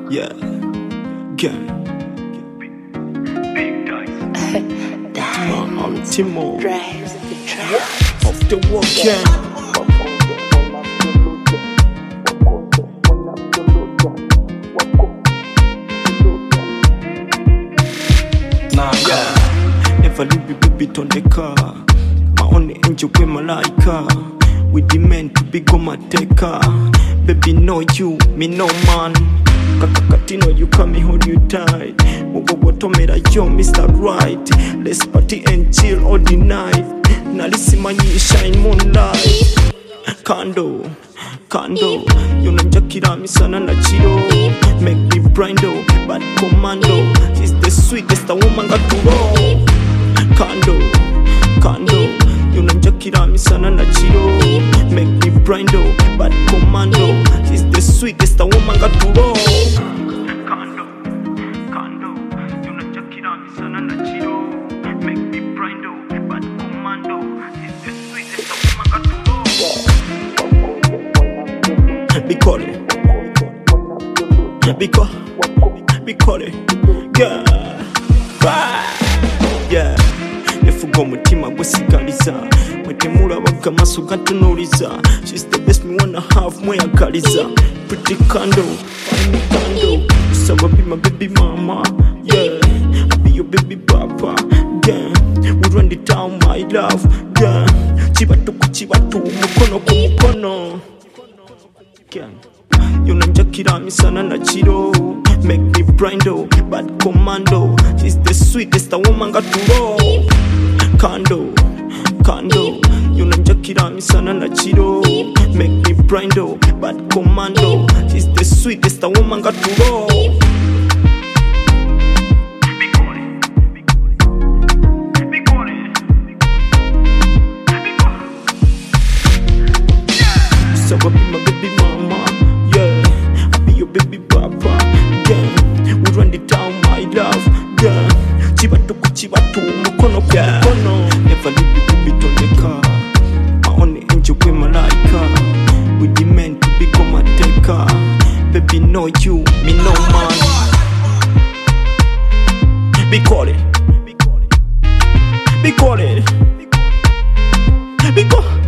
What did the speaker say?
Yeah, gang. Big dice. Timo Drives the track. of the weekend. Never leave you, baby, on the car. My only angel, we malaika. We demand to be go my taker. Baby, know you, me no man. Kakakatino, you come me hold you tight. Wotomera yo, Mr. Right. Let's party and chill all the night. Nalisimani shine moonlight. Kando, yonanjakira misana na chiro. Make me brindo, bad commando. She's the sweetest a woman got to roll. Kando, yonanjakira misana na chiro. Make me brindo, bad commando. She's the sweetest a woman got to roll. Kando, yonanjakira misana na chiro. Make me brindo, bad commando. She's the sweetest a woman got to roll. Be calling, yeah, yeah. Nefuga mutima gwesigaliza, mwetemula baga maso gantunuliza. She's the best me wanna have mweyagaliza. Pretty kando, fine kando. Usaba be my baby mama, yeah. I be your baby papa, yeah. We run it down my love, yeah. Chibatu kuchibatu, mukono kumukono. Yonanjakira misana na chiro. Make me brindo, bad commando. She's the sweetest a woman got to roll. Kando, yonanjakira misana na chiro. Make me brindo, bad commando. She's the sweetest a woman got to roll. So I be my baby mama, yeah. I be your baby papa, yeah. We run it down, my love, yeah. Chibatu kuchibatu, mukono kukono. Never leave you, baby, on the car. My only angel, we malaika. We demand to become a taker. Baby, know you, me no man. Be calling.